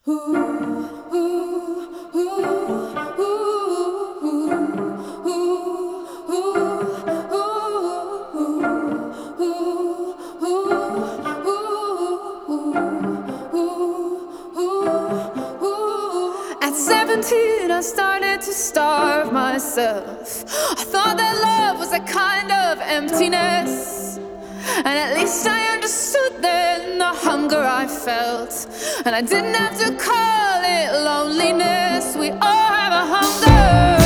At 17, I started to starve myself. I thought that love was a kind of emptiness, and at least I understood then the hunger I felt. And I didn't have to call it loneliness. We all have a hunger.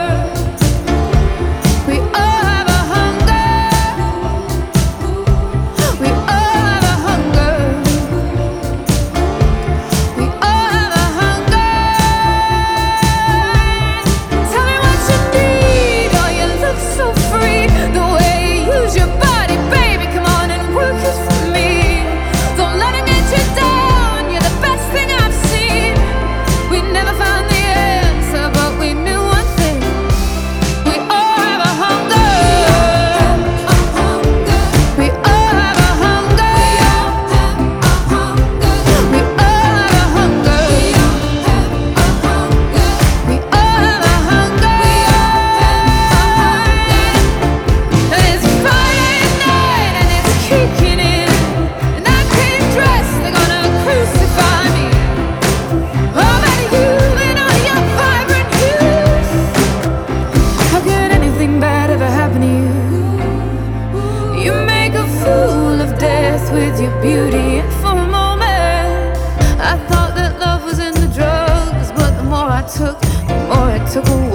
We all have a hunger. We all have a hunger. We all have a hunger. Tell me what you need. Oh, you look so free. The way you use your body, baby. Come on and work it for me. Don't let it get you down. You're the best thing I've seen. We never found the answer, but we knew one thing. We all have a hunger. We all have a hunger. We all have a hunger. We all have a hunger. And it's Friday night and it's kicking in, and I came dressed, they're gonna crucify me. Oh, baby, you and all your vibrant hues. How could anything bad ever happen to you? You make a fool of death with your beauty, and for a moment I thought that love was in the drugs, but the more I took, the more it took away.